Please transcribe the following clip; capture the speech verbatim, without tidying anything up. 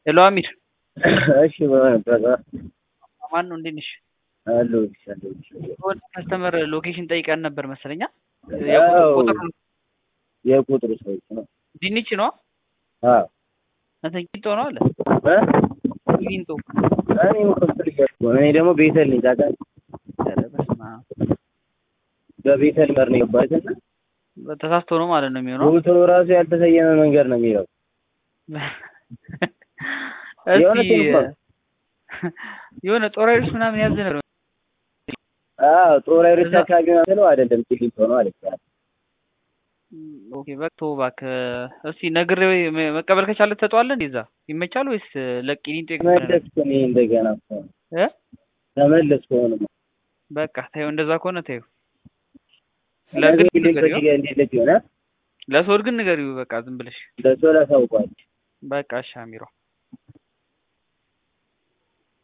ሄሎ አሚር እሺ በቃ ማን ነው እንዴት ነሽ? አሎ ይሻለው ወደ ከስተመር ሎኬሽን ጠይቀን ነበር መሰለኛ። ያው ቁጥር የቁጥሩ ሰዎች ነው። ድንች ነው አዎ አንተ ቂንጦ ነው አለ እ ቂንጦ እኔ ወጥቶ ልጅ እኔ ደግሞ ቤተል ነኝ ታውቃለህ። ኧረ በስመ አብ በቤተል መር ነው ባይተና ተሳስቶ ነው ማለት ነው የሚሆነው። ቦታው ራሱ ያልተሰየመ መንገድ ነው የሚለው። እስቲ የሆነ ጦር ኃይሎች ምናምን ያዘ ነው። አዎ ጦር ኃይሎች አካባቢ ነው አይደለም ቂሊንጦ ነው አለች። ኦኬ በቃ ተው እባክህ። እስቲ ነግሬው መቀበል ከቻለ ትሰጠዋለህ እንዴ? እዛ ይመቻል ወይስ ለቂሊንጦ ይገባል? ተመለስኩ እኔ እንደገና እ ተመለስኩ ሆነ በቃ ታዩ እንደዛ ከሆነ ታዩ ለግን ቂሊንጦ እንዴት ልጅ ሆነ ለሶር ግን ንገሪው በቃ ዝም ብለሽ ለሶላ ሳውቋል። በቃ እሺ አሚሮ